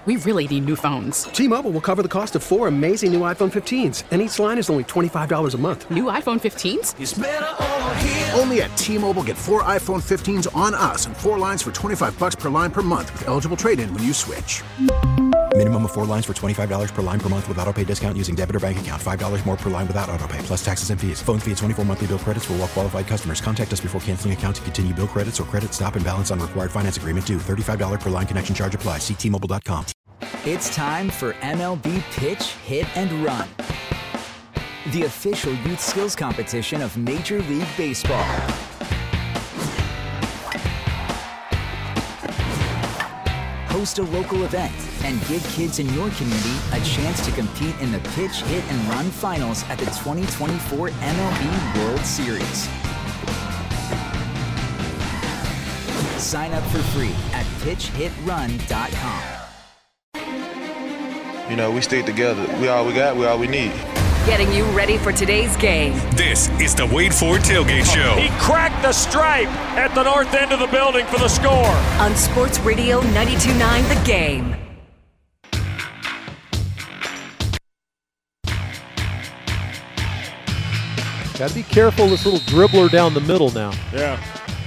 We really need new phones. T-Mobile will cover the cost of 4 amazing new iPhone 15s, and each line is only $25 a month. New iPhone 15s? It's better over here. Only at T-Mobile, get 4 iPhone 15s on us and 4 lines for $25 per line per month with eligible trade-in when you switch. Minimum of 4 lines for $25 per line per month with autopay discount using debit or bank account. $5 more per line without autopay, plus taxes and fees. Phone fee at 24 monthly bill credits for well-qualified customers. Contact us before canceling account to continue bill credits or credit stop and balance on required finance agreement due. $35 per line connection charge applies. See T-Mobile.com. It's time for MLB Pitch, Hit, and Run, the official youth skills competition of Major League Baseball. Host a local event and give kids in your community a chance to compete in the Pitch, Hit, and Run finals at the 2024 MLB World Series. Sign up for free at pitchhitrun.com. You know, we stick together. We all we got, we all we need. Getting you ready for today's game. This is the Wade Ford Tailgate Show. He cracked the stripe at the north end of the building for the score. On Sports Radio 92.9 The Game. Got to be careful, this little dribbler down the middle now. Yeah.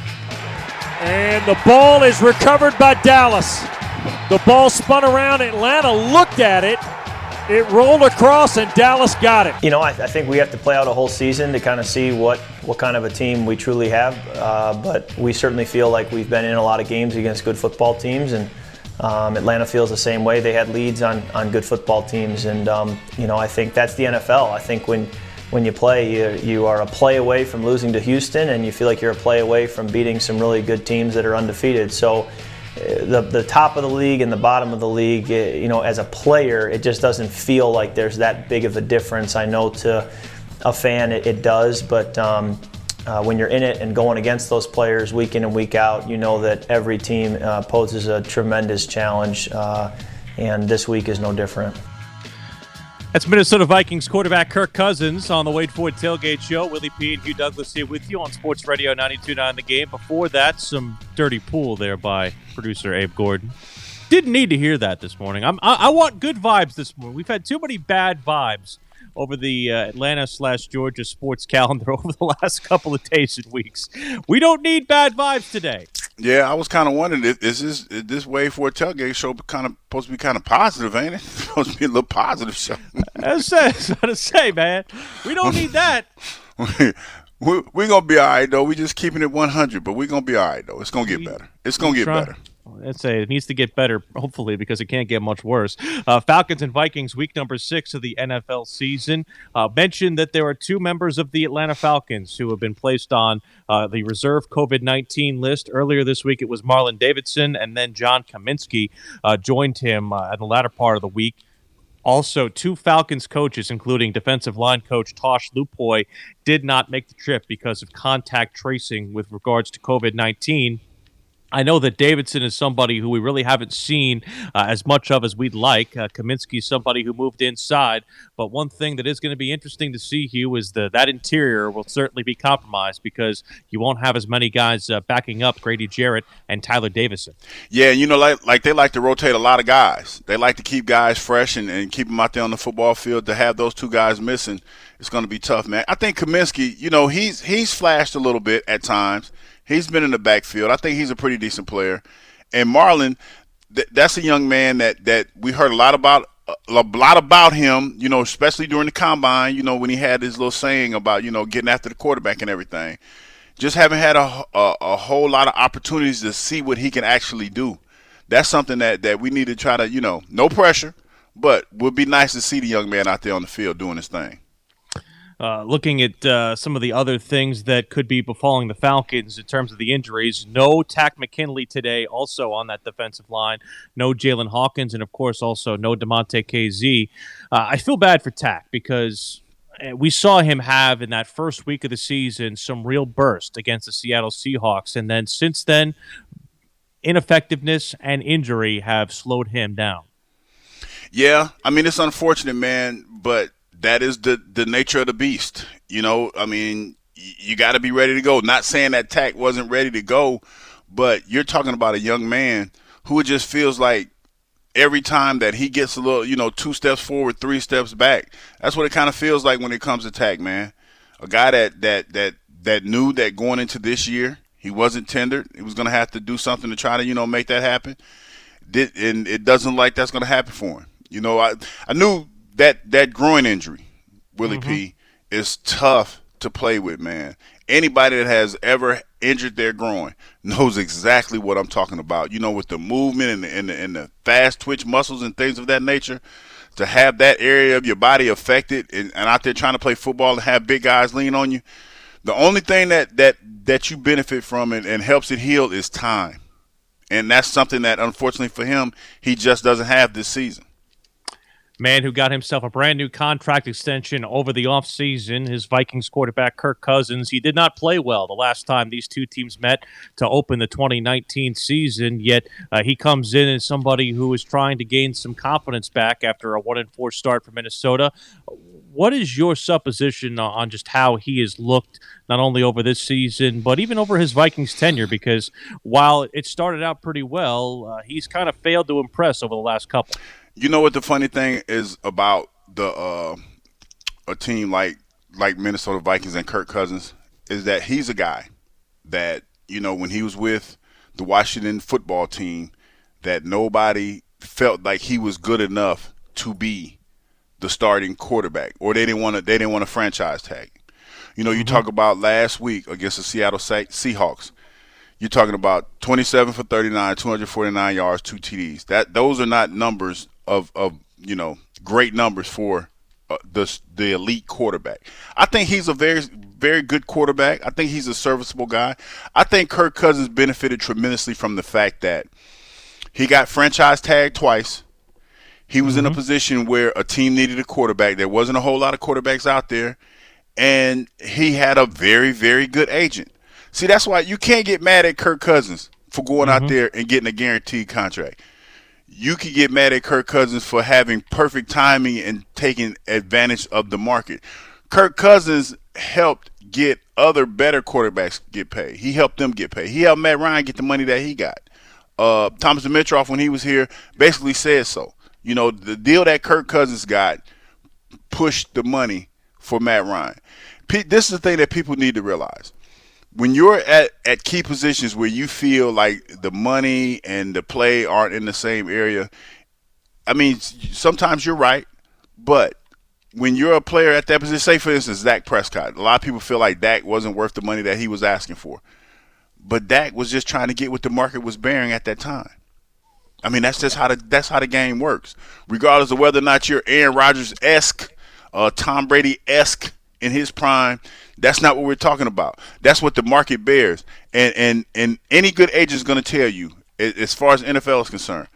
And the ball is recovered by Dallas. The ball spun around. Atlanta looked at it. It rolled across, and Dallas got it. You know, I think we have to play out a whole season to kind of see what kind of a team we truly have. But we certainly feel like we've been in a lot of games against good football teams, and Atlanta feels the same way. They had leads on good football teams, and you know, I think that's the NFL. I think when you play, you are a play away from losing to Houston, and you feel like you're a play away from beating some really good teams that are undefeated. So the top of the league and the bottom of the league, you know, as a player, it just doesn't feel like there's that big of a difference. I know to a fan it does, but when you're in it and going against those players week in and week out, you know that every team poses a tremendous challenge, and this week is no different. That's Minnesota Vikings quarterback Kirk Cousins on the Wade Ford Tailgate Show. Willie P. and Hugh Douglas here with you on Sports Radio 92.9 The Game. Before that, some dirty pool there by producer Abe Gordon. Didn't need to hear that this morning. I want good vibes this morning. We've had too many bad vibes over the Atlanta/Georgia sports calendar over the last couple of days and weeks. We don't need bad vibes today. Yeah, I was kind of wondering, is this Wade Ford Tailgate Show kind of supposed to be kind of positive, ain't it? It's supposed to be a little positive show. I was about to say, man, we don't need that. We're going to be all right, though. We're just keeping it 100, but we're going to be all right, though. It's going to get better. It's going to get better. I'd say it needs to get better, hopefully, because it can't get much worse. Falcons and Vikings, week number 6 of the NFL season. Mentioned that there are 2 members of the Atlanta Falcons who have been placed on the reserve COVID-19 list. Earlier this week, it was Marlon Davidson, and then John Kaminsky joined him at the latter part of the week. Also, 2 Falcons coaches, including defensive line coach Tosh Lupoy, did not make the trip because of contact tracing with regards to COVID-19. I know that Davidson is somebody who we really haven't seen as much of as we'd like. Kaminsky is somebody who moved inside. But one thing that is going to be interesting to see, Hugh, is that interior will certainly be compromised because you won't have as many guys backing up Grady Jarrett and Tyler Davison. Yeah, you know, like they like to rotate a lot of guys. They like to keep guys fresh and keep them out there on the football field. To have those 2 guys missing, it's going to be tough, man. I think Kaminsky, you know, he's flashed a little bit at times. He's been in the backfield. I think he's a pretty decent player. And Marlon, that's a young man that we heard a lot about him, you know, especially during the combine, you know, when he had his little saying about, you know, getting after the quarterback and everything. Just haven't had a whole lot of opportunities to see what he can actually do. That's something that we need to try to, you know, no pressure, but would be nice to see the young man out there on the field doing his thing. Looking at some of the other things that could be befalling the Falcons in terms of the injuries, no Takk McKinley today, also on that defensive line. No Jalen Hawkins, and, of course, also no DeMonte KZ. I feel bad for Takk because we saw him have, in that first week of the season, some real burst against the Seattle Seahawks. And then since then, ineffectiveness and injury have slowed him down. Yeah, I mean, it's unfortunate, man, but that is the nature of the beast. You know, I mean, you got to be ready to go. Not saying that Takk wasn't ready to go, but you're talking about a young man who just feels like every time that he gets a little, 2 steps forward, 3 steps back. That's what it kind of feels like when it comes to Takk, man. A guy that knew that going into this year, he wasn't tendered. He was going to have to do something to try to, make that happen. And it doesn't look like that's going to happen for him. I knew that groin injury, Willie P, is tough to play with, man. Anybody that has ever injured their groin knows exactly what I'm talking about. With the movement and the fast twitch muscles and things of that nature, to have that area of your body affected and out there trying to play football and have big guys lean on you, the only thing that you benefit from and helps it heal is time. And that's something that, unfortunately for him, he just doesn't have this season. Man who got himself a brand new contract extension over the offseason, his Vikings quarterback Kirk Cousins. He did not play well the last time these two teams met to open the 2019 season, yet he comes in as somebody who is trying to gain some confidence back after a 1-4 start for Minnesota. What is your supposition on just how he has looked not only over this season, but even over his Vikings tenure? Because while it started out pretty well, he's kind of failed to impress over the last couple. You know what the funny thing is about a team like Minnesota Vikings and Kirk Cousins is that he's a guy that, when he was with the Washington football team, that nobody felt like he was good enough to be the starting quarterback, or they didn't want to franchise tag. You talk about last week against the Seattle Seahawks. You're talking about 27 for 39, 249 yards, 2 TDs. Those are not numbers of great numbers for the elite quarterback. I think he's a very, very good quarterback. I think he's a serviceable guy. I think Kirk Cousins benefited tremendously from the fact that he got franchise tagged twice. He was in a position where a team needed a quarterback. There wasn't a whole lot of quarterbacks out there, and he had a very, very good agent. See, that's why you can't get mad at Kirk Cousins for going out there and getting a guaranteed contract. You can get mad at Kirk Cousins for having perfect timing and taking advantage of the market. Kirk Cousins helped get other better quarterbacks get paid. He helped them get paid. He helped Matt Ryan get the money that he got. Thomas Dimitroff, when he was here, basically said so. The deal that Kirk Cousins got pushed the money for Matt Ryan. This is the thing that people need to realize. When you're at key positions where you feel like the money and the play aren't in the same area, I mean, sometimes you're right, but when you're a player at that position, say for instance, Dak Prescott, a lot of people feel like Dak wasn't worth the money that he was asking for. But Dak was just trying to get what the market was bearing at that time. I mean, that's how the game works. Regardless of whether or not you're Aaron Rodgers-esque, Tom Brady-esque in his prime, that's not what we're talking about. That's what the market bears. And any good agent is going to tell you, as far as NFL is concerned,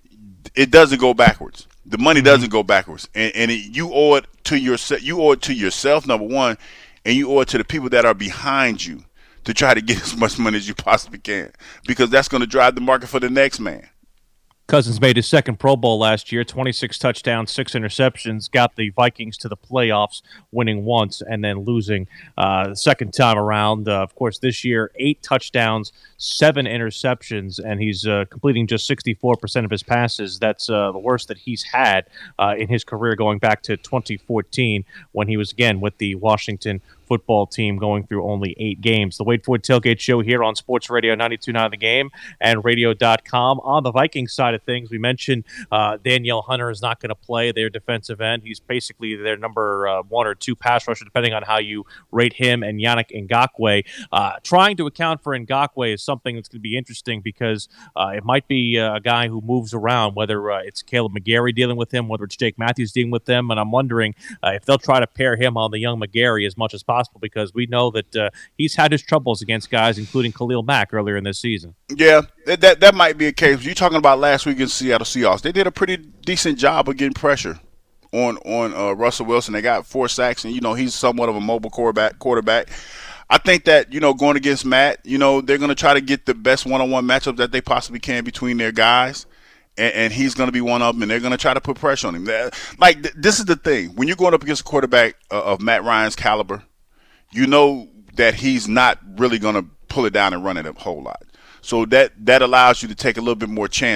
it doesn't go backwards. The money doesn't go backwards. And you owe it to yourself. You owe it to yourself, number one, and you owe it to the people that are behind you to try to get as much money as you possibly can, because that's going to drive the market for the next man. Cousins made his second Pro Bowl last year, 26 touchdowns, 6 interceptions, got the Vikings to the playoffs, winning once and then losing the second time around. Of course, this year, 8 touchdowns, 7 interceptions, and he's completing just 64% of his passes. That's the worst that he's had in his career going back to 2014 when he was, again, with the Washington football team going through only 8 games. The Wade Ford Tailgate Show here on Sports Radio 92.9 The Game and radio.com. On the Vikings side of things, we mentioned Danielle Hunter is not going to play, their defensive end. He's basically their number 1 or 2 pass rusher, depending on how you rate him, and Yannick Ngakoue. Trying to account for Ngakoue is something that's going to be interesting, because it might be a guy who moves around, whether it's Caleb McGarry dealing with him, whether it's Jake Matthews dealing with them, and I'm wondering if they'll try to pair him on the young McGarry as much as possible, because we know that he's had his troubles against guys, including Khalil Mack, earlier in this season. Yeah, that might be a case. You're talking about last week against Seattle Seahawks. They did a pretty decent job of getting pressure on Russell Wilson. They got 4 sacks, and he's somewhat of a mobile quarterback. I think that going against Matt, they're going to try to get the best one-on-one matchup that they possibly can between their guys. And he's going to be one of them, and they're going to try to put pressure on him. This is the thing. When you're going up against a quarterback of Matt Ryan's caliber, you know that he's not really going to pull it down and run it a whole lot. So that allows you to take a little bit more chances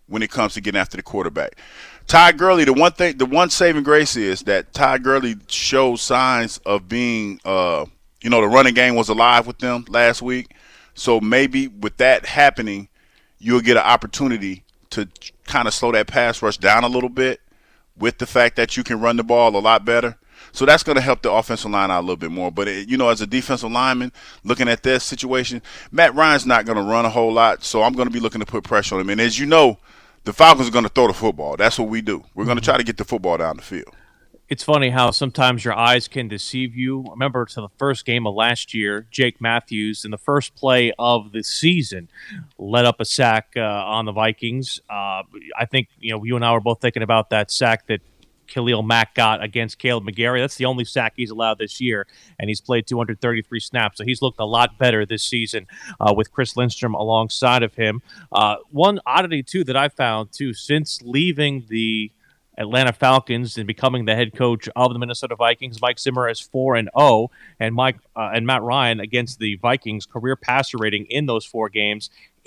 when it comes to getting after the quarterback. Todd Gurley, the one saving grace is that Todd Gurley shows signs of being, the running game was alive with them last week. So maybe with that happening, you'll get an opportunity to kind of slow that pass rush down a little bit with the fact that you can run the ball a lot better. So that's going to help the offensive line out a little bit more. But, as a defensive lineman, looking at this situation, Matt Ryan's not going to run a whole lot, so I'm going to be looking to put pressure on him. And as you know, the Falcons are going to throw the football. That's what we do. We're going to try to get the football down the field. It's funny how sometimes your eyes can deceive you. Remember to the first game of last year, Jake Matthews, in the first play of the season, led up a sack on the Vikings. I think you and I were both thinking about that sack that Khalil Mack got against Caleb McGarry. That's the only sack he's allowed this year, and he's played 233 snaps. So he's looked a lot better this season with Chris Lindstrom alongside of him. One oddity, too, that I found, too, since leaving the Atlanta Falcons and becoming the head coach of the Minnesota Vikings, Mike Zimmer is 4-0, and Matt Ryan against the Vikings career passer rating in those 4 games,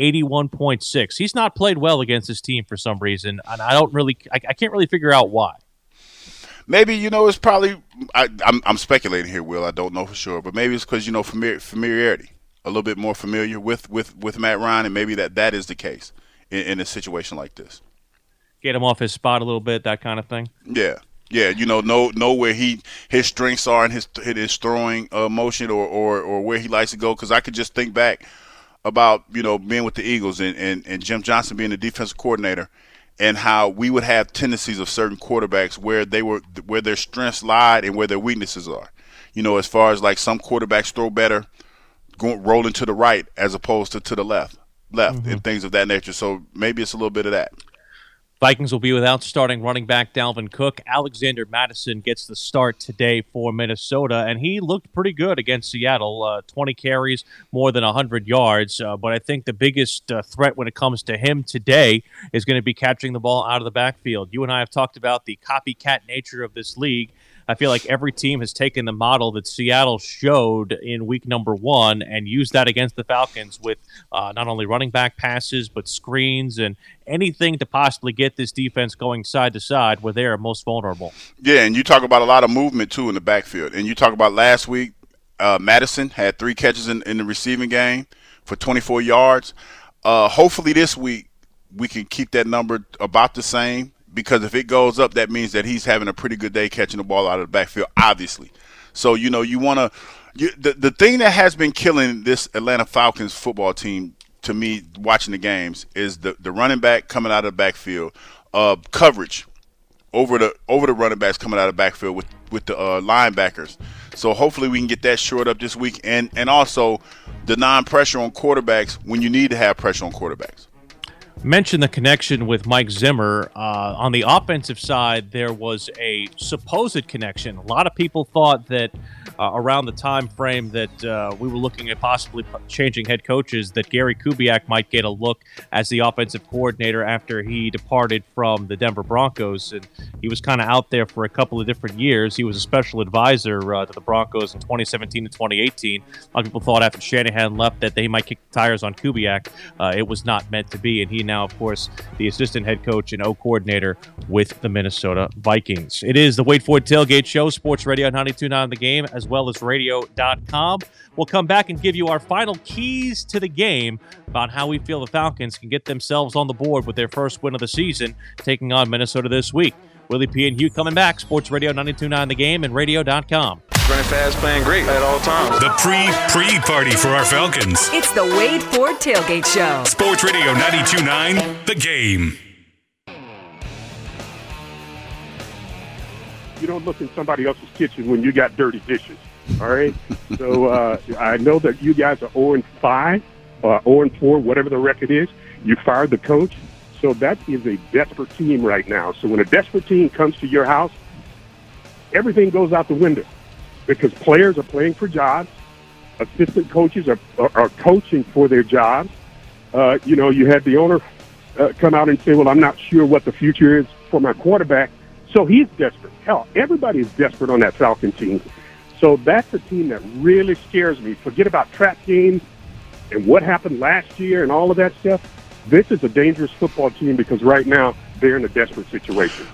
81.6. He's not played well against this team for some reason, and I can't really figure out why. Maybe, it's probably I'm speculating here, Will. I don't know for sure. But maybe it's because, familiarity, a little bit more familiar with Matt Ryan, and maybe that is the case in a situation like this. Get him off his spot a little bit, that kind of thing? Yeah. Yeah, know where his strengths are in his throwing motion or where he likes to go. Because I could just think back about, being with the Eagles and Jim Johnson being the defensive coordinator, and how we would have tendencies of certain quarterbacks where their strengths lied and where their weaknesses are. As far as like some quarterbacks throw better rolling to the right as opposed to the left, and things of that nature. So maybe it's a little bit of that. Vikings will be without starting running back Dalvin Cook. Alexander Mattison gets the start today for Minnesota, and he looked pretty good against Seattle. 20 carries, more than 100 yards. But I think the biggest threat when it comes to him today is going to be catching the ball out of the backfield. You and I have talked about the copycat nature of this league. I feel like every team has taken the model that Seattle showed in week number 1 and used that against the Falcons with not only running back passes but screens and anything to possibly get this defense going side to side where they are most vulnerable. Yeah, and you talk about a lot of movement, too, in the backfield. And you talk about last week, Madison had 3 catches in the receiving game for 24 yards. Hopefully this week we can keep that number about the same. Because if it goes up, that means that he's having a pretty good day catching the ball out of the backfield, obviously. So, you want to the thing that has been killing this Atlanta Falcons football team, to me, watching the games, is the running back coming out of the backfield, coverage over the running backs coming out of the backfield with the linebackers. So hopefully we can get that shored up this week, and also the non-pressure on quarterbacks when you need to have pressure on quarterbacks. Mentioned the connection with Mike Zimmer. On the offensive side, there was a supposed connection. A lot of people thought that around the time frame that we were looking at possibly changing head coaches, that Gary Kubiak might get a look as the offensive coordinator after he departed from the Denver Broncos. And he was kind of out there for a couple of different years. He was a special advisor to the Broncos in 2017 and 2018. A lot of people thought after Shanahan left that they might kick the tires on Kubiak. It was not meant to be, and he now, of course, the assistant head coach and O-coordinator with the Minnesota Vikings. It is the Wade Ford Tailgate Show, Sports Radio 92.9 The Game, as well as radio.com. We'll come back and give you our final keys to the game about how we feel the Falcons can get themselves on the board with their first win of the season, taking on Minnesota this week. Willie P. and Hugh coming back, Sports Radio 92.9 The Game and radio.com. Running fast, playing great at all times. The pre-party for our Falcons. It's the Wade Ford Tailgate Show. Sports Radio 92.9 The Game. You don't look in somebody else's kitchen when you got dirty dishes, all right? So I know that you guys are 0-5, 0-4, whatever the record is. You fired the coach. So that is a desperate team right now. So when a desperate team comes to your house, everything goes out the window because players are playing for jobs. Assistant coaches are coaching for their jobs. You had the owner come out and say, well, I'm not sure what the future is for my quarterback. So he's desperate. Hell, everybody is desperate on that Falcon team. So that's a team that really scares me. Forget about trap games and what happened last year and all of that stuff. This is a dangerous football team because right now they're in a desperate situation.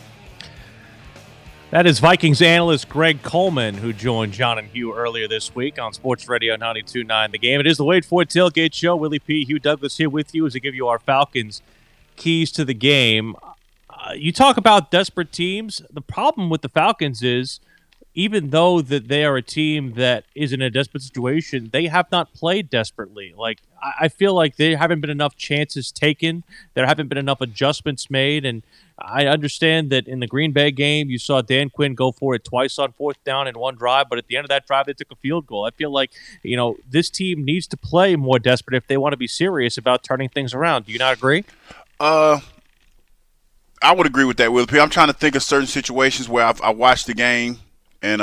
That is Vikings analyst Greg Coleman, who joined John and Hugh earlier this week on Sports Radio 92.9 The Game. It is the Wade Ford Tailgate Show. Willie P., Hugh Douglas here with you as we give you our Falcons keys to the game. You talk about desperate teams. The problem with the Falcons is, even though that they are a team that is in a desperate situation, they have not played desperately. Like, I feel like there haven't been enough chances taken. There haven't been enough adjustments made. And I understand that in the Green Bay game, you saw Dan Quinn go for it twice on fourth down in one drive, but at the end of that drive, they took a field goal. I feel like, this team needs to play more desperate if they want to be serious about turning things around. Do you not agree? I would agree with that, Willie P. I'm trying to think of certain situations where I watched the game, and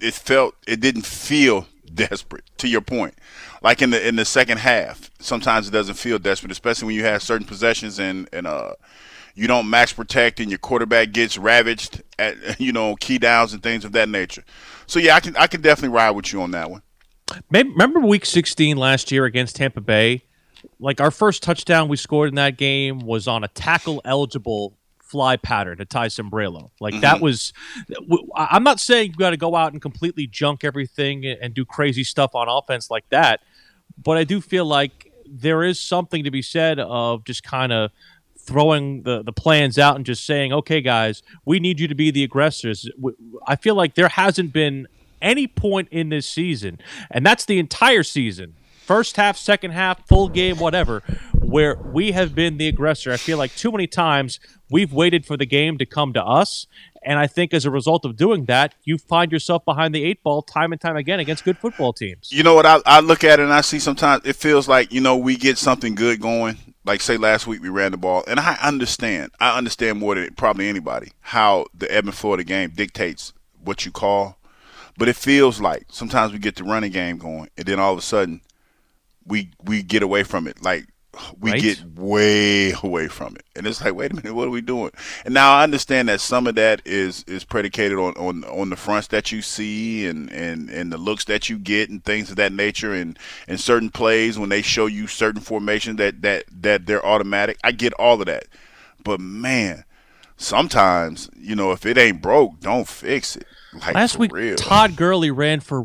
it didn't feel desperate, to your point. Like in the second half, sometimes it doesn't feel desperate, especially when you have certain possessions and you don't max protect and your quarterback gets ravaged at key downs and things of that nature. So yeah, I can definitely ride with you on that one. Remember Week 16 last year against Tampa Bay? Like, our first touchdown we scored in that game was on a tackle-eligible fly pattern to Ty Sombrello. Like, that was – I'm not saying you got to go out and completely junk everything and do crazy stuff on offense like that, but I do feel like there is something to be said of just kind of throwing the plans out and just saying, okay, guys, we need you to be the aggressors. I feel like there hasn't been any point in this season, and that's the entire season, first half, second half, full game, whatever, where we have been the aggressor. I feel like too many times we've waited for the game to come to us, and I think as a result of doing that, you find yourself behind the eight ball time and time again against good football teams. You know what, I look at it and I see sometimes it feels like, we get something good going. Like, say, last week we ran the ball, and I understand more than probably anybody how the ebb and flow of the game dictates what you call, but it feels like sometimes we get the running game going, and then all of a sudden we get away from it. Like, we get way away from it. And it's like, wait a minute, what are we doing? And now I understand that some of that is predicated on the fronts that you see and the looks that you get and things of that nature and certain plays when they show you certain formations that they're automatic. I get all of that. But, man, sometimes, if it ain't broke, don't fix it. Like, last week, real. Todd Gurley ran for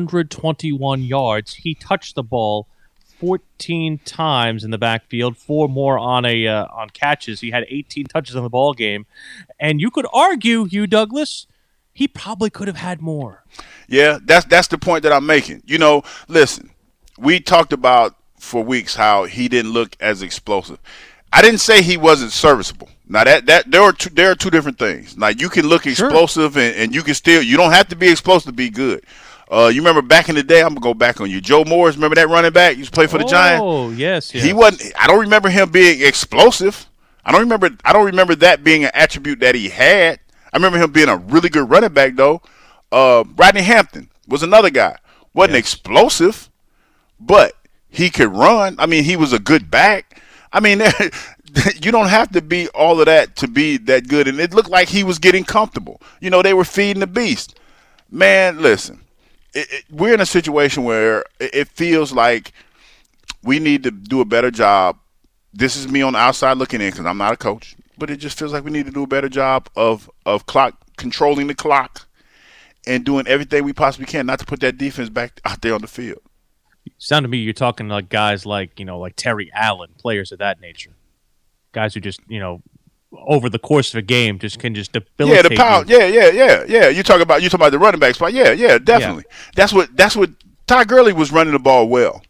121 yards. He touched the ball 14 times in the backfield, 4 more on catches. He had 18 touches in the ball game, and you could argue, Hugh Douglas, he probably could have had more. Yeah, that's the point that I'm making. Listen, we talked about for weeks how he didn't look as explosive. I didn't say he wasn't serviceable. Now that there are two different things. Like, you can look explosive and you can still, you don't have to be explosive to be good. You remember back in the day, I'm going to go back on you. Joe Morris, remember that running back? He used to play for the Giants. Oh, yes. He wasn't. I don't remember him being explosive. I don't remember that being an attribute that he had. I remember him being a really good running back, though. Rodney Hampton was another guy. Wasn't explosive, but he could run. I mean, he was a good back. I mean, you don't have to be all of that to be that good. And it looked like he was getting comfortable. They were feeding the beast. Man, listen. We're in a situation where it feels like we need to do a better job. This is me on the outside looking in because I'm not a coach, but it just feels like we need to do a better job of controlling the clock and doing everything we possibly can not to put that defense back out there on the field. Sound to me you're talking like guys like Terry Allen, players of that nature, guys who just over the course of a game can debilitate. Yeah, the power. Yeah. You talk about the running back spot. Yeah, definitely. Yeah. That's what Todd Gurley was running the ball well,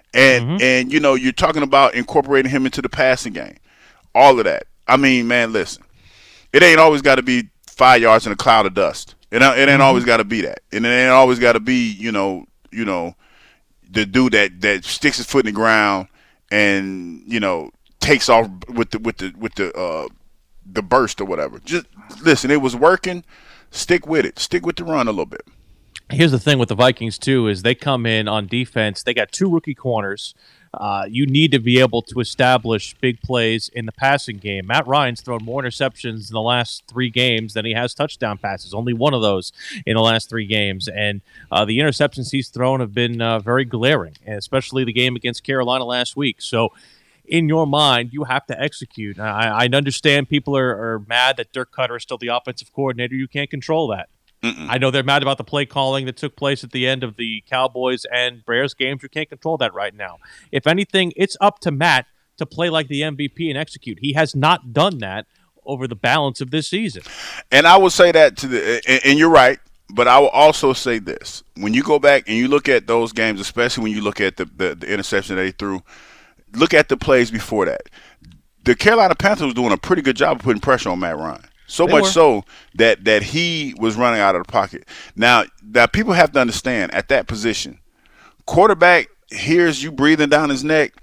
and you're talking about incorporating him into the passing game, all of that. I mean, man, listen, it ain't always got to be 5 yards in a cloud of dust. It ain't always got to be that, and it ain't always got to be the dude that sticks his foot in the ground and takes off with the burst or whatever. Just listen, it was working. Stick with it. Stick with the run a little bit. Here's the thing with the Vikings, too, is they come in on defense. They got 2 rookie corners. You need to be able to establish big plays in the passing game. Matt Ryan's thrown more interceptions in the last 3 games than he has touchdown passes. Only one of those in the last 3 games. And the interceptions he's thrown have been very glaring, especially the game against Carolina last week. So in your mind, you have to execute. I understand people are mad that Dirk Cutter is still the offensive coordinator. You can't control that. I know they're mad about the play calling that took place at the end of the Cowboys and Bears games. You can't control that right now. If anything, it's up to Matt to play like the MVP and execute. He has not done that over the balance of this season. And I will say that and you're right, but I will also say this. When you go back and you look at those games, especially when you look at the interception they threw, look at the plays before that. The Carolina Panthers was doing a pretty good job of putting pressure on Matt Ryan. So much so that he was running out of the pocket. Now, that people have to understand, at that position, quarterback hears you breathing down his neck.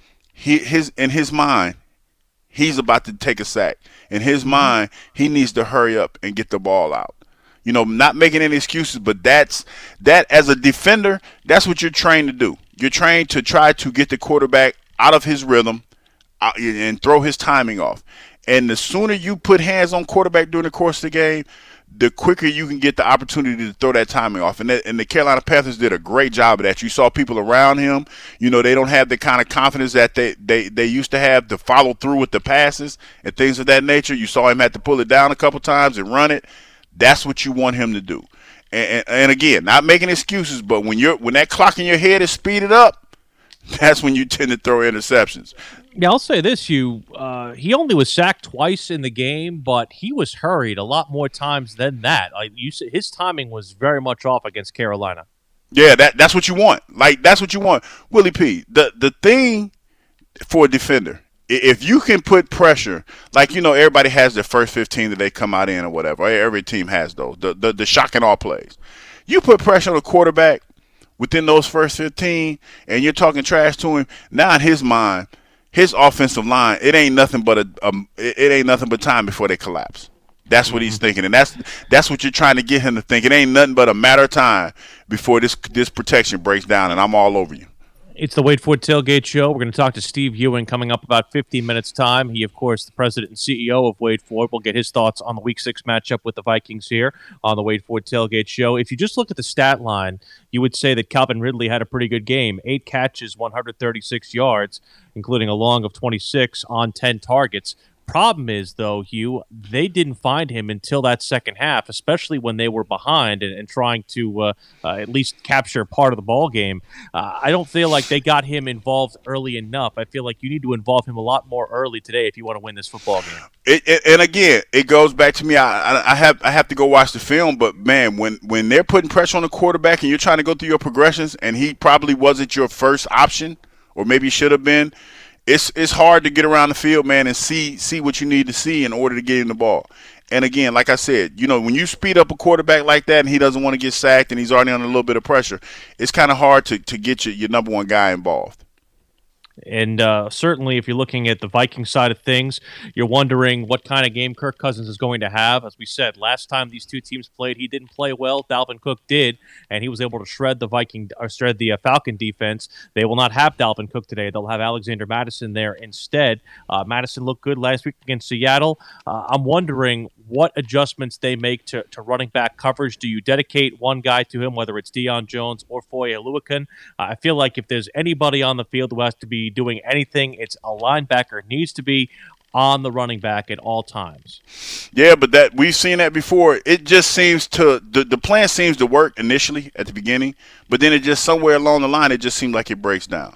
In his mind, he's about to take a sack. In his mind, he needs to hurry up and get the ball out. You know, not making any excuses, but that as a defender, that's what you're trained to do. You're trained to try to get the quarterback out of his rhythm and throw his timing off. And the sooner you put hands on quarterback during the course of the game, the quicker you can get the opportunity to throw that timing off. And the Carolina Panthers did a great job of that. You saw people around him, you know, they don't have the kind of confidence that they used to have to follow through with the passes and things of that nature. You saw him have to pull it down a couple times and run it. That's what you want him to do. And again, not making excuses, but when that clock in your head is speeded up, that's when you tend to throw interceptions. Yeah, I'll say this, he only was sacked twice in the game, but he was hurried a lot more times than that. Like his timing was very much off against Carolina. Yeah, that's what you want. Like, that's what you want. Willie P., the thing for a defender, if you can put pressure, like, you know, everybody has their first 15 that they come out in or whatever. Every team has those, the shock and awe plays. You put pressure on a quarterback within those first 15, and you're talking trash to him, now in his mind, his offensive line, it ain't nothing but time before they collapse. That's what he's thinking, and that's what you're trying to get him to think. It ain't nothing but a matter of time before this protection breaks down, and I'm all over you. It's the Wade Ford Tailgate Show. We're going to talk to Steve Ewing coming up about 15 minutes' time. He, of course, the president and CEO of Wade Ford. We'll get his thoughts on the Week 6 matchup with the Vikings here on the Wade Ford Tailgate Show. If you just look at the stat line, you would say that Calvin Ridley had a pretty good game. 8 catches, 136 yards, including a long of 26 on 10 targets. Problem is, though, Hugh, they didn't find him until that second half, especially when they were behind and trying to at least capture part of the ball game. I don't feel like they got him involved early enough. I feel like you need to involve him a lot more early today if you want to win this football game. And again, it goes back to me. I have to go watch the film, but man, when they're putting pressure on the quarterback and you're trying to go through your progressions, and he probably wasn't your first option, or maybe should have been. It's hard to get around the field, man, and see what you need to see in order to get in the ball. And again, like I said, you know, when you speed up a quarterback like that and he doesn't want to get sacked and he's already under a little bit of pressure, it's kind of hard to get your number one guy involved. And certainly if you're looking at the Vikings side of things, you're wondering what kind of game Kirk Cousins is going to have. As we said, last time these two teams played, he didn't play well. Dalvin Cook did, and he was able to shred the Falcon defense. They will not have Dalvin Cook today. They'll have Alexander Mattison there instead. Mattison looked good last week against Seattle. I'm wondering what adjustments they make to running back coverage. Do you dedicate one guy to him, whether it's Deion Jones or Foye Oluokun? I feel like if there's anybody on the field who has to be doing anything, it's a linebacker. It needs to be on the running back at all times. Yeah, but that we've seen that before. It just seems to the plan seems to work initially at the beginning, but then it just somewhere along the line it just seems like it breaks down.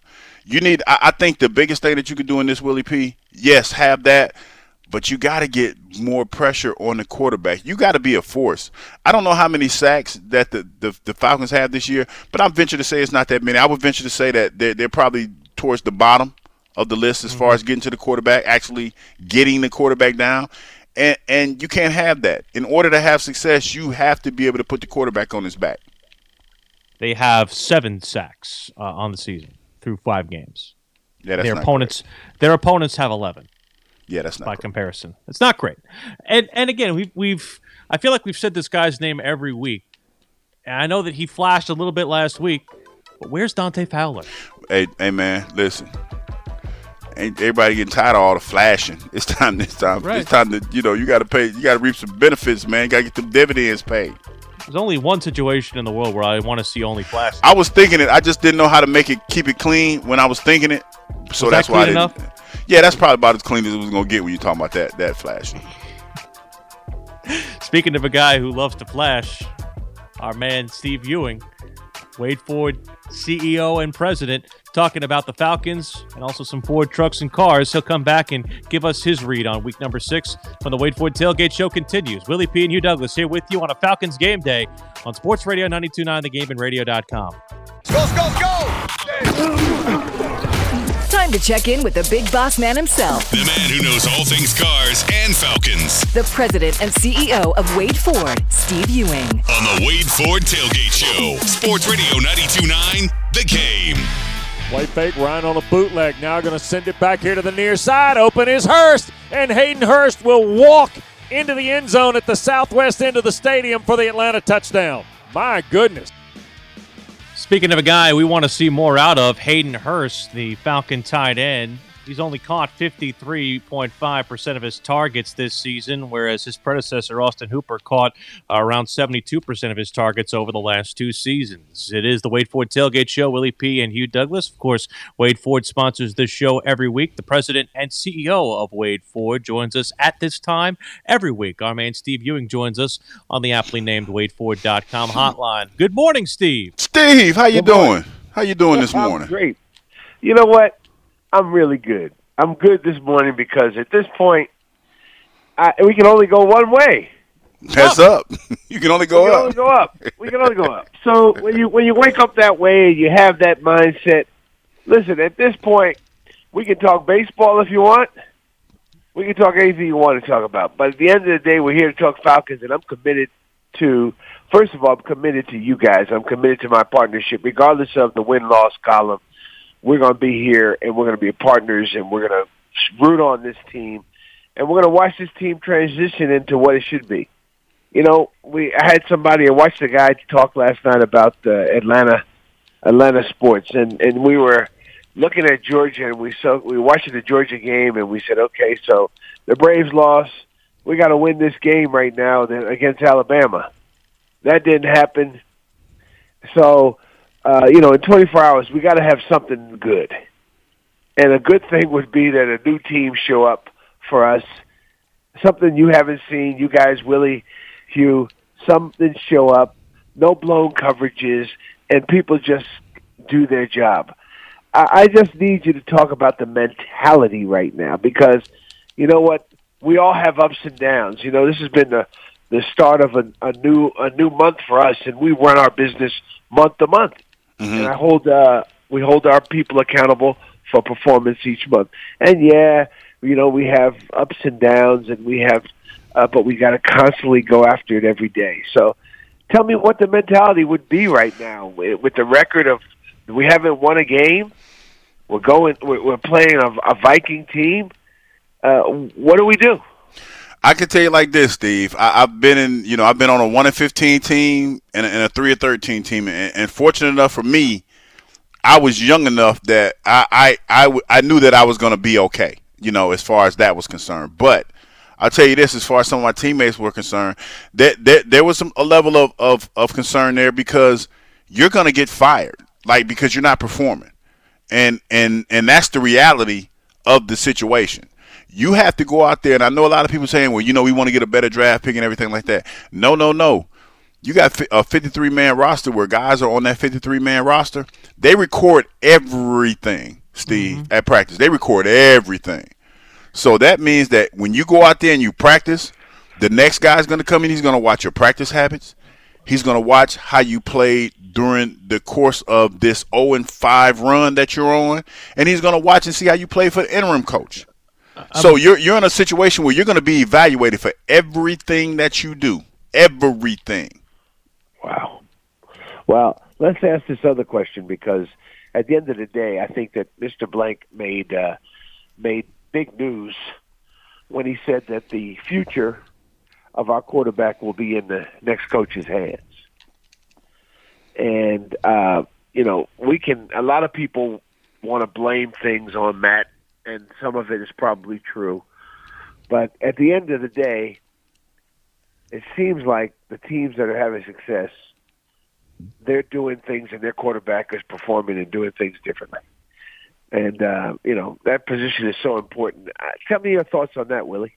I think the biggest thing that you could do in this, Willie P, yes, have that, but you got to get more pressure on the quarterback. You got to be a force. I don't know how many sacks that the Falcons have this year, but I venture to say it's not that many. I would venture to say that they're probably towards the bottom of the list as far as getting to the quarterback, actually getting the quarterback down. And you can't have that. In order to have success, you have to be able to put the quarterback on his back. They have 7 sacks on the season through 5 games. Yeah, that's their opponents have 11. Yeah, that's not by comparison. It's not great. And again, I feel like we've said this guy's name every week. And I know that he flashed a little bit last week, but where's Dante Fowler? Hey man, listen. Ain't everybody getting tired of all the flashing? It's time. Right. It's time to, you got to pay. You got to reap some benefits, man. You got to get them dividends paid. There's only one situation in the world where I want to see only flash. I was thinking it. I just didn't know how to keep it clean when I was thinking it. So that's why I didn't. Enough? Yeah, that's probably about as clean as it was going to get when you're talking about that flash. Speaking of a guy who loves to flash, our man Steve Ewing, Wade Ford CEO and president, talking about the Falcons and also some Ford trucks and cars. He'll come back and give us his read on week number 6 when the Wade Ford Tailgate Show continues. Willie P. and Hugh Douglas here with you on a Falcons game day on Sports Radio 92.9 The Game and Radio.com. Go! Time to check in with the big boss man himself. The man who knows all things cars and Falcons. The president and CEO of Wade Ford, Steve Ewing. On the Wade Ford Tailgate Show. Sports Radio 92.9 The Game. Play fake, Ryan on a bootleg. Now going to send it back here to the near side. Open is Hurst, and Hayden Hurst will walk into the end zone at the southwest end of the stadium for the Atlanta touchdown. My goodness. Speaking of a guy we want to see more out of, Hayden Hurst, the Falcon tight end. He's only caught 53.5% of his targets this season, whereas his predecessor, Austin Hooper, caught around 72% of his targets over the last 2 seasons. It is the Wade Ford Tailgate Show. Willie P. and Hugh Douglas. Of course, Wade Ford sponsors this show every week. The president and CEO of Wade Ford joins us at this time every week. Our man Steve Ewing joins us on the aptly named WadeFord.com hotline. Good morning, Steve. Steve, how you doing? How you doing this morning? I'm great. You know what? I'm really good. I'm good this morning because at this point, we can only go one way. That's up. You can only go up. We can only go up. So when you wake up that way and you have that mindset, listen, at this point, we can talk baseball if you want. We can talk anything you want to talk about. But at the end of the day, we're here to talk Falcons, and I'm committed to, first of all, I'm committed to you guys. I'm committed to my partnership, regardless of the win-loss column. We're going to be here, and we're going to be partners, and we're going to root on this team, and we're going to watch this team transition into what it should be. You know, I watched a guy talk last night about Atlanta sports, and we were looking at Georgia, and we were watching the Georgia game, and we said, okay, so the Braves lost. We got to win this game right now against Alabama. That didn't happen. So, in 24 hours, we got to have something good. And a good thing would be that a new team show up for us, something you haven't seen. You guys, Willie, Hugh, something show up, no blown coverages, and people just do their job. I just need you to talk about the mentality right now because, you know what, we all have ups and downs. You know, this has been the start of a new month for us, and we run our business month to month. Mm-hmm. And we hold our people accountable for performance each month. And we have ups and downs, and but we got to constantly go after it every day. So, tell me what the mentality would be right now with the record of we haven't won a game. We're playing a Viking team. What do we do? I can tell you like this, Steve. I've been on a 1-15 team and a 3-13 team, and fortunate enough for me, I was young enough that I knew that I was going to be okay, as far as that was concerned. But I'll tell you this, as far as some of my teammates were concerned, that there was a level of concern there because you're going to get fired, because you're not performing, and that's the reality of the situation. You have to go out there, and I know a lot of people saying, well, we want to get a better draft pick and everything like that. No. You got a 53-man roster where guys are on that 53-man roster. They record everything, Steve, at practice. They record everything. So that means that when you go out there and you practice, the next guy's going to come in. He's going to watch your practice habits. He's going to watch how you played during the course of this 0-5 run that you're on, and he's going to watch and see how you play for the interim coach. So you're in a situation where you're going to be evaluated for everything that you do, everything. Wow. Well, let's ask this other question because at the end of the day, I think that Mr. Blank made big news when he said that the future of our quarterback will be in the next coach's hands. And, a lot of people want to blame things on Matt, and some of it is probably true. But at the end of the day, it seems like the teams that are having success, they're doing things and their quarterback is performing and doing things differently. And, that position is so important. Tell me your thoughts on that, Willie.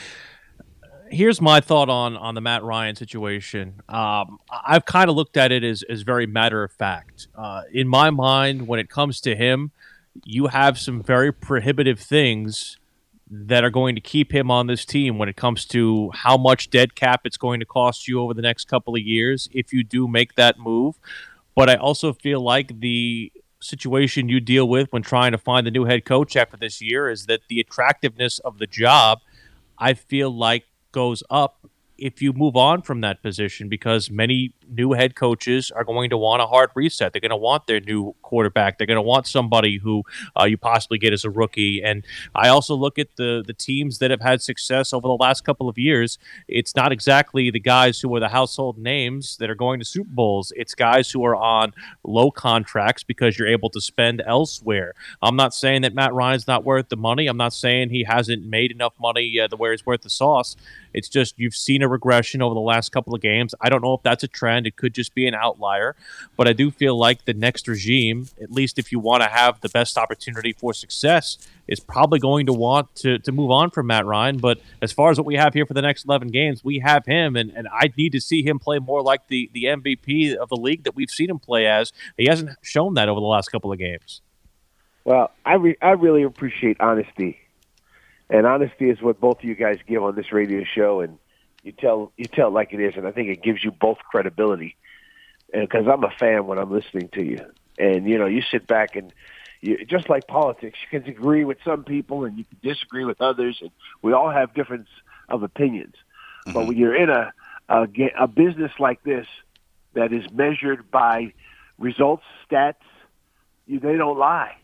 Here's my thought on the Matt Ryan situation. I've kind of looked at it as very matter of fact. In my mind, when it comes to him, you have some very prohibitive things that are going to keep him on this team when it comes to how much dead cap it's going to cost you over the next couple of years if you do make that move. But I also feel like the situation you deal with when trying to find the new head coach after this year is that the attractiveness of the job, I feel like, goes up if you move on from that position, because many new head coaches are going to want a hard reset. They're going to want their new quarterback. They're going to want somebody who you possibly get as a rookie. And I also look at the teams that have had success over the last couple of years. It's not exactly the guys who are the household names that are going to Super Bowls. It's guys who are on low contracts because you're able to spend elsewhere. I'm not saying that Matt Ryan's not worth the money. I'm not saying he hasn't made enough money where it's worth the sauce. It's just you've seen a regression over the last couple of games. I don't know if that's a trend. It could just be an outlier. But I do feel like the next regime, at least if you want to have the best opportunity for success, is probably going to want to move on from Matt Ryan. But as far as what we have here for the next 11 games, we have him, and I need to see him play more like the MVP of the league that we've seen him play as. He hasn't shown that over the last couple of games. Well, I really appreciate honesty. And honesty is what both of you guys give on this radio show, and you tell it like it is, and I think it gives you both credibility. And because I'm a fan when I'm listening to you, and you sit back and just like politics, you can agree with some people and you can disagree with others, and we all have difference of opinions. Mm-hmm. But when you're in a business like this that is measured by results, stats, they don't lie.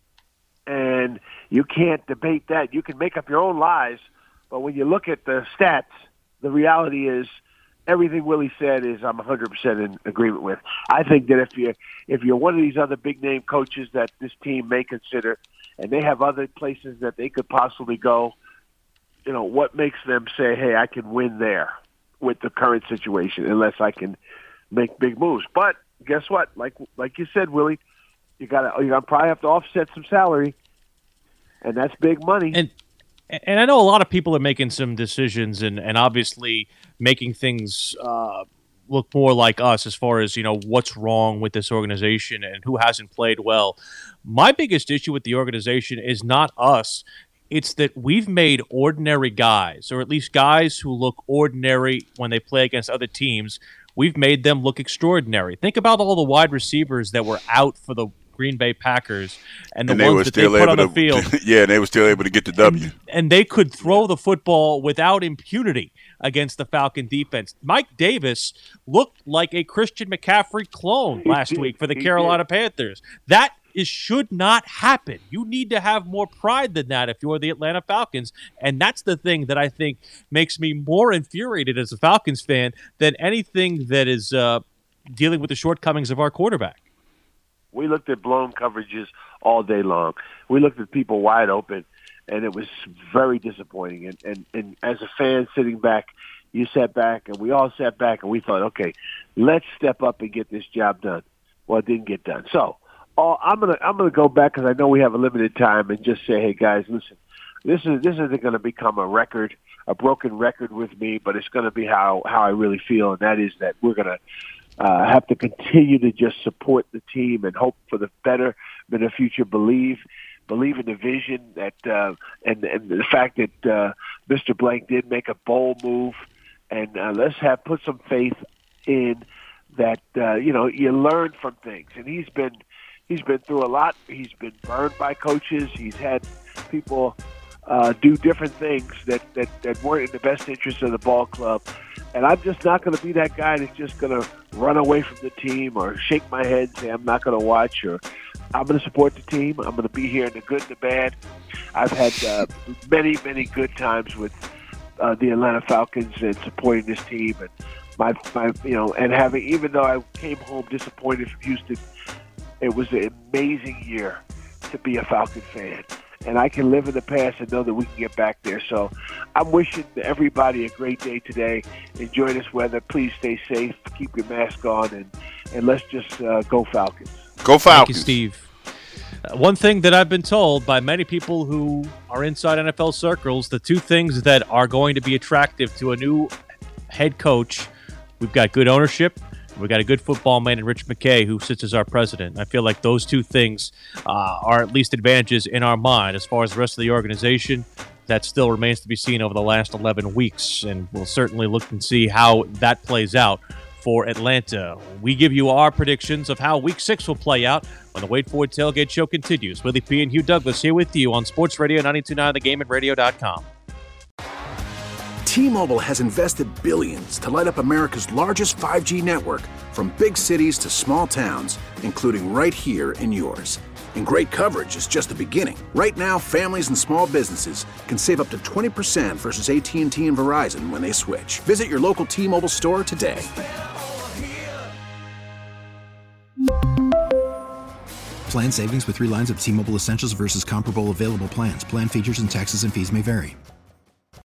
And you can't debate that. You can make up your own lies, but when you look at the stats, the reality is everything Willie said is I'm 100% in agreement with. I think that if you're one of these other big-name coaches that this team may consider, and they have other places that they could possibly go, what makes them say, hey, I can win there with the current situation unless I can make big moves. But guess what? Like you said, Willie, you're gonna probably have to offset some salary, and that's big money. And I know a lot of people are making some decisions and obviously making things look more like us as far as what's wrong with this organization and who hasn't played well. My biggest issue with the organization is not us. It's that we've made ordinary guys, or at least guys who look ordinary when they play against other teams, we've made them look extraordinary. Think about all the wide receivers that were out for the Green Bay Packers and the ones that they put on the field. Yeah, they were still able to get the W. And they could throw the football without impunity against the Falcon defense. Mike Davis looked like a Christian McCaffrey clone last week for the Carolina Panthers. That should not happen. You need to have more pride than that if you're the Atlanta Falcons. And that's the thing that I think makes me more infuriated as a Falcons fan than anything that is dealing with the shortcomings of our quarterback. We looked at blown coverages all day long. We looked at people wide open, and it was very disappointing. And as a fan sitting back, you sat back, and we all sat back, and we thought, okay, let's step up and get this job done. Well, it didn't get done. So I'm gonna go back because I know we have a limited time, and just say, hey guys, listen, this isn't going to become a broken record with me, but it's going to be how I really feel, and that is that we're going to have to continue to just support the team and hope for the better in the future. Believe in the vision that and the fact that Mr. Blank did make a bold move, and let's put some faith in that. You learn from things, and he's been through a lot. He's been burned by coaches. He's had people do different things that weren't in the best interest of the ball club. And I'm just not going to be that guy that's just going to run away from the team or shake my head and say I'm not going to watch, or I'm going to support the team. I'm going to be here in the good and the bad. I've had many, many good times with the Atlanta Falcons and supporting this team. And my and having, even though I came home disappointed from Houston, it was an amazing year to be a Falcon fan. And I can live in the past and know that we can get back there. So I'm wishing everybody a great day today. Enjoy this weather. Please stay safe. Keep your mask on. And let's just go Falcons. Go Falcons. Thank you, Steve. One thing that I've been told by many people who are inside NFL circles, the two things that are going to be attractive to a new head coach, we've got good ownership, we've got a good football man in Rich McKay who sits as our president. I feel like those two things are at least advantages in our mind. As far as the rest of the organization, that still remains to be seen over the last 11 weeks, and we'll certainly look and see how that plays out for Atlanta. We give you our predictions of how Week 6 will play out when the Wade Ford Tailgate Show continues. Willie P. and Hugh Douglas here with you on Sports Radio 92.9 The Game at radio.com. T-Mobile has invested billions to light up America's largest 5G network, from big cities to small towns, including right here in yours. And great coverage is just the beginning. Right now, families and small businesses can save up to 20% versus AT&T and Verizon when they switch. Visit your local T-Mobile store today. Plan savings with 3 lines of T-Mobile Essentials versus comparable available plans. Plan features and taxes and fees may vary.